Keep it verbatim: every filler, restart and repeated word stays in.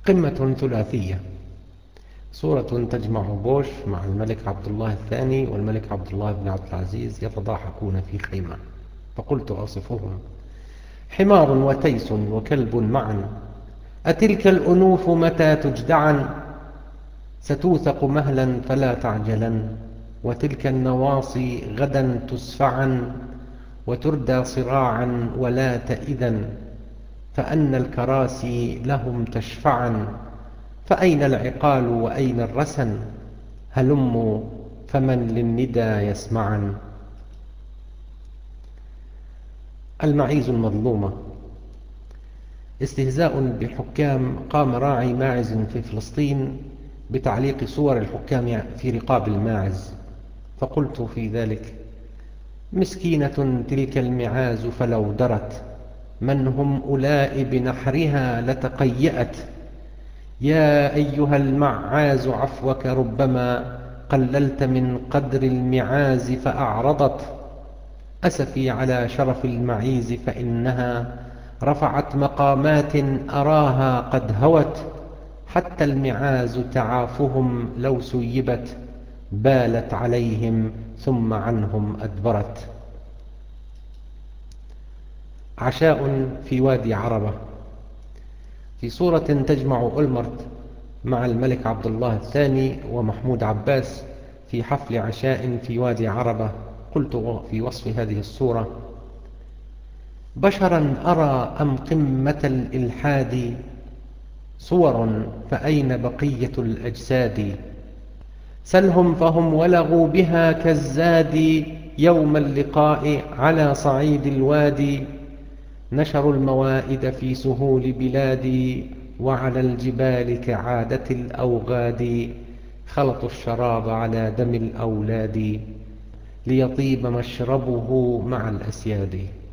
قمة ثلاثية، صورة تجمع بوش مع الملك عبد الله الثاني والملك عبد الله بن عبد العزيز يتضاحكون في خيمة، فقلت أصفهم: حمار وتيس وكلب معا، أتلك الأنوف متى تجدعن؟ ستوثق مهلا فلا تعجلن، وتلك النواصي غدا تسفعن، وتردى صراعا ولا تئذن، فأن الكراسي لهم تشفعن، فأين العقال وأين الرسن؟ هلموا فمن للندى يسمعن. المعيز المظلومة. استهزاء بحكام. قام راعي ماعز في فلسطين بتعليق صور الحكام في رقاب الماعز، فقلت في ذلك: مسكينة تلك المعاز فلو درت، من هم أولئك بنحرها لتقيأت. يا أيها المعاز عفوك ربما قللت من قدر المعاز فأعرضت. أسفي على شرف المعيز فإنها رفعت مقامات أراها قد هوت، حتى المعاز تعافهم لو سيبت، بالت عليهم ثم عنهم أدبرت. عشاء في وادي عربة. في صورة تجمع أولمرت مع الملك عبد الله الثاني ومحمود عباس في حفل عشاء في وادي عربة. قلت في وصف هذه الصورة: بشرا أرى أم قمة الإلحاد، صور فأين بقية الأجساد؟ سلهم فهم ولغوا بها كالزاد، يوم اللقاء على صعيد الوادي. نشروا الموائد في سهول بلادي، وعلى الجبال كعادة الأوغاد. خلطوا الشراب على دم الأولاد، ليطيب مشربه مع الأسياد.